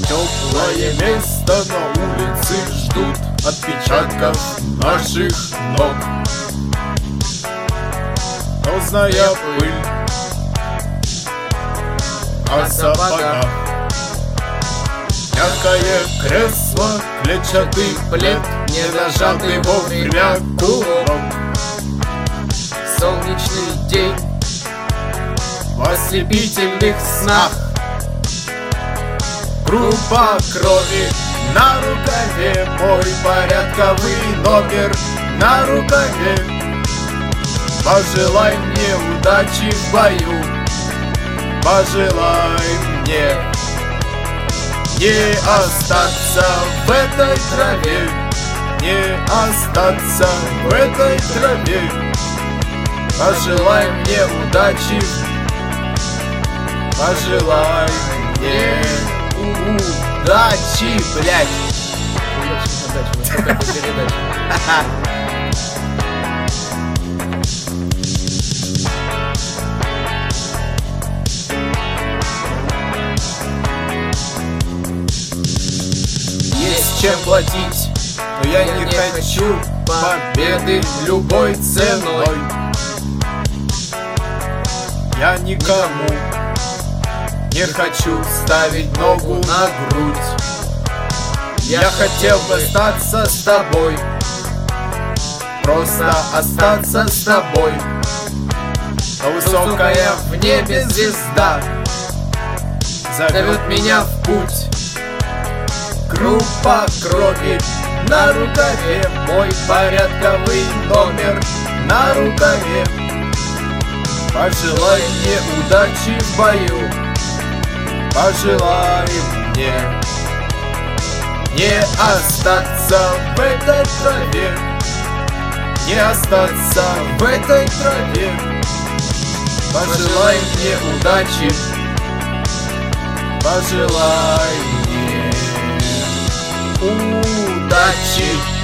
Теплое место на улице ждут отпечатков наших ног. Розная пыль о сапогах, мягкое кресло, клетчатый плед, недожатый вовремя курок. Солнечный день В ослепительных снах, группа крови на рукаве, мой порядковый номер на рукаве. Пожелай мне удачи в бою, пожелай мне не остаться в этой траве, не остаться в этой траве. Пожелай мне удачи, пожелай мне удачи, блядь. Есть чем платить, но я не хочу победы любой ценой. Я никому не хочу ставить ногу на грудь. Я хотел бы остаться с тобой, просто остаться с тобой. Но высокая в небе звезда зовет меня в путь. Группа крови на рукаве, мой порядковый номер на рукаве. Пожелай мне удачи в бою, пожелай мне не остаться в этой траве, не остаться в этой траве. Пожелай мне удачи, пожелай мне удачи.